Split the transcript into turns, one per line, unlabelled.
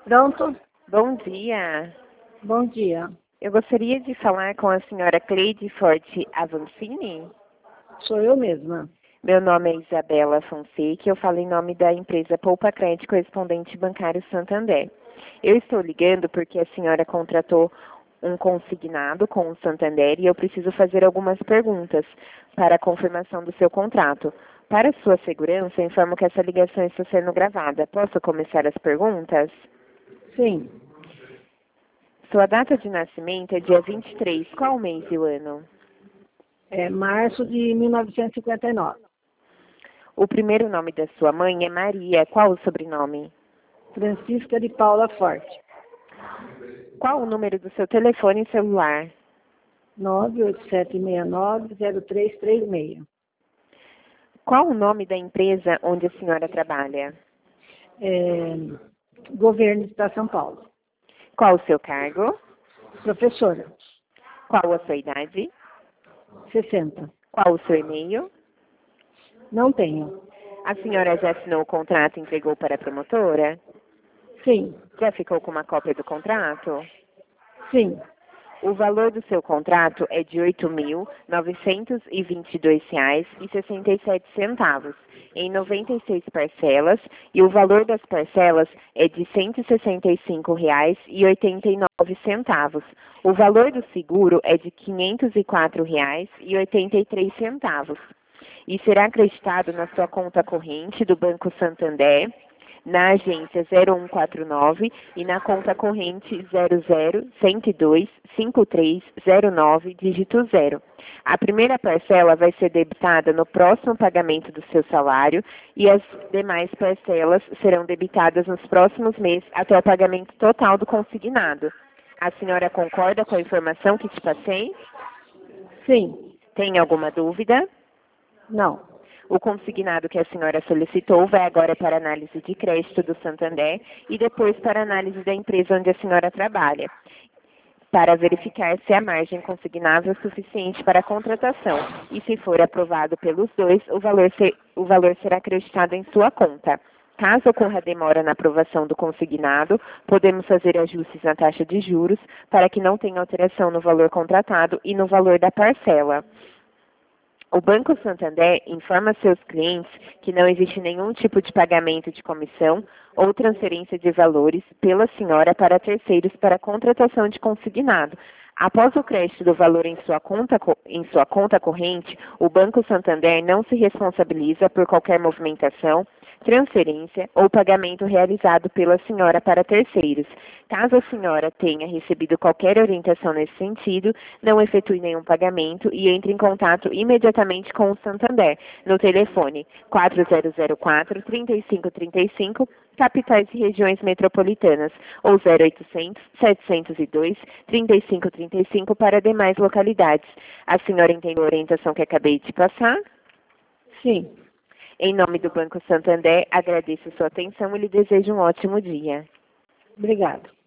Pronto?
Bom dia.
Bom dia.
Eu gostaria de falar com a senhora Cleide Forte Avancini.
Sou eu mesma.
Meu nome é Isabela Fonseca e eu falo em nome da empresa Poupa Crédito Correspondente Bancário Santander. Eu estou ligando porque a senhora contratou um consignado com o Santander e eu preciso fazer algumas perguntas para a confirmação do seu contrato. Para sua segurança, eu informo que essa ligação está sendo gravada. Posso começar as perguntas?
Sim.
Sua data de nascimento é dia 23. Qual o mês e o ano?
É março de 1959.
O primeiro nome da sua mãe é Maria. Qual o sobrenome?
Francisca de Paula Forte.
Qual o número do seu telefone celular?
98769-0336.
Qual o nome da empresa onde a senhora trabalha?
Governo do Estado de São Paulo.
Qual o seu cargo?
Professora.
Qual a sua idade?
60.
Qual o seu e-mail?
Não tenho.
A senhora já assinou o contrato e entregou para a promotora?
Sim.
Já ficou com uma cópia do contrato?
Sim.
O valor do seu contrato é de R$ 8.922,67, em 96 parcelas, e o valor das parcelas é de R$ 165,89. O valor do seguro é de R$ 504,83 e será acreditado na sua conta corrente do Banco Santander, na agência 0149 e na conta corrente 00-102-5309, dígito 0. A primeira parcela vai ser debitada no próximo pagamento do seu salário e as demais parcelas serão debitadas nos próximos meses até o pagamento total do consignado. A senhora concorda com a informação que te passei?
Sim.
Tem alguma dúvida?
Não.
O consignado que a senhora solicitou vai agora para análise de crédito do Santander e depois para análise da empresa onde a senhora trabalha, para verificar se a margem consignável é suficiente para a contratação. E se for aprovado pelos dois, o valor será acreditado em sua conta. Caso ocorra demora na aprovação do consignado, podemos fazer ajustes na taxa de juros para que não tenha alteração no valor contratado e no valor da parcela. O Banco Santander informa seus clientes que não existe nenhum tipo de pagamento de comissão ou transferência de valores pela senhora para terceiros para a contratação de consignado. Após o crédito do valor em sua conta corrente, o Banco Santander não se responsabiliza por qualquer movimentação, transferência ou pagamento realizado pela senhora para terceiros. Caso a senhora tenha recebido qualquer orientação nesse sentido, não efetue nenhum pagamento e entre em contato imediatamente com o Santander no telefone 4004-3535, capitais e regiões metropolitanas, ou 0800-702-3535 para demais localidades. A senhora entendeu a orientação que acabei de passar?
Sim.
Em nome do Banco Santander, agradeço sua atenção e lhe desejo um ótimo dia.
Obrigada.